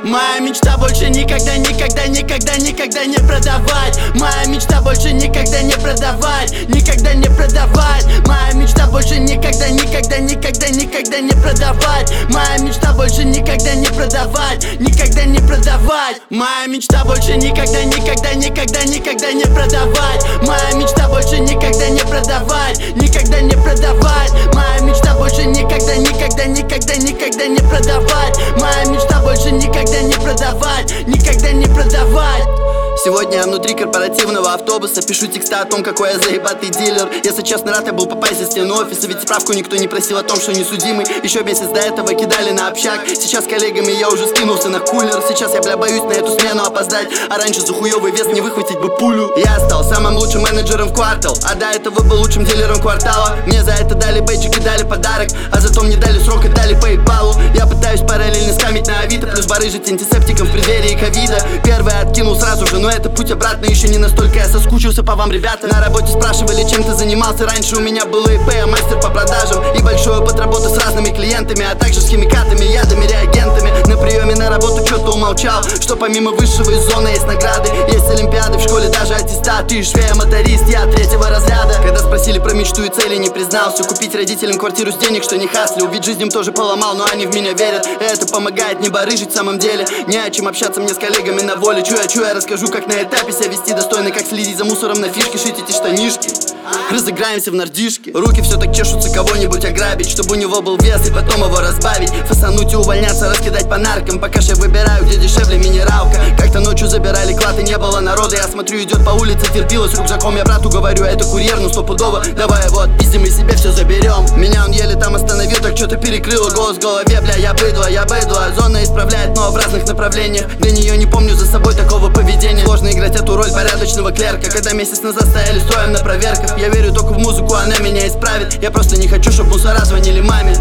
Моя мечта больше никогда, никогда, никогда, никогда не продавать. Моя мечта больше никогда не продавать, никогда не продавать. Моя мечта больше никогда, никогда, никогда, никогда не продавать. Моя мечта больше никогда не продавать, никогда не продавать. Моя мечта больше никогда, никогда, никогда, никогда не продавать. Моя мечта больше никогда не продавать, никогда не продавать. Моя мечта больше никогда, никогда, никогда, никогда не продавать. Моя мечта больше никогда не продавать, никогда не продавать. Сегодня я внутри корпоративного автобуса, пишу текста о том, какой я заебатый дилер. Если честно, рад я был попасть за стену офиса, ведь справку никто не просил о том, что не судимый. Еще месяц до этого кидали на общак. Сейчас с коллегами я уже скинулся на кулер. Сейчас я, бля, боюсь на эту смену опоздать, а раньше за хуёвый вес не выхватить бы пулю. Я стал самым лучшим менеджером в квартал, а до этого был лучшим дилером квартала. Мне за это дали бейджик и дали подарок, а зато мне дали срок и дали по ебалу. Я пытаюсь параллельно скамить на авито, плюс барыжить антисептиком в преддверии ковида. Первый откинул сразу же, но это путь обратно, еще не настолько я соскучился по вам, ребята. На работе спрашивали, чем ты занимался. Раньше у меня было ИП, а мастер по продажам и большой опыт работы с разными клиентами, а также с химикатами, ядами, реагентами. На приеме на работу что-то умолчал, что помимо высшего из зоны есть награды, есть олимпиады, в школе даже аттестат. Ты швея-моторист, я третьего разряда. Когда спросили про мечту и цели, не признался. Купить родителям квартиру с денег, что не хаслил. Ведь жизнь им тоже поломал, но они в меня верят. Это помогает не барыжить в самом деле. Не о чем общаться мне с коллегами на воле. Чё я расскажу, как на этапе себя вести достойно, как следить за мусором на фишке, шить эти штанишки. Разыграемся в нардишке. Руки все так чешутся кого-нибудь ограбить, чтобы у него был вес и потом его разбавить. Фасануть и увольняться, раскидать по наркам, пока ж я выбираю, где дешевле минералка. Как-то ночью забирали клад и не было народа. Я смотрю, идет по улице, терпила с рюкзаком. Я брату говорю, это курьер, ну стопудово. Давай его отпиздим и себе все заберем. Меня он еле там остановил, так что-то перекрыло голос в голове. Бля, я быдло. Зона исправляет, но в разных направлениях. Для нее не помню за собой такого поведения. Сложно играть эту роль порядочного клерка, когда месяц назад стояли строем на проверках. Я верю только в музыку, она меня исправит. Я просто не хочу, чтобы мусора звонили маме.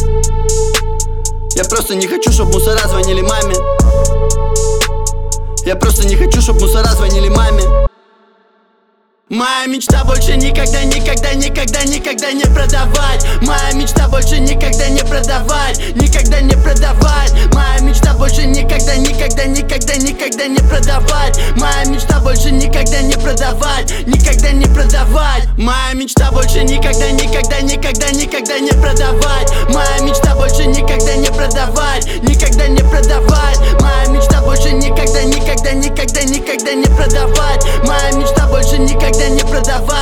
Я просто не хочу, чтобы мусора звонили маме. Я просто не хочу, чтобы мусора звонили маме. Моя мечта больше никогда, никогда, никогда, никогда не продавать. Моя мечта больше никогда не продавать, никогда не продавать. Моя мечта больше никогда, никогда, никогда, никогда не продавать. Моя мечта больше никогда не продавать, никогда не продавать. Моя мечта больше никогда, никогда, никогда, никогда не продавать. Моя мечта больше никогда не продавать, никогда не продавать. Моя мечта больше никогда, никогда, никогда, никогда не продавать. Моя мечта больше никогда не продавать.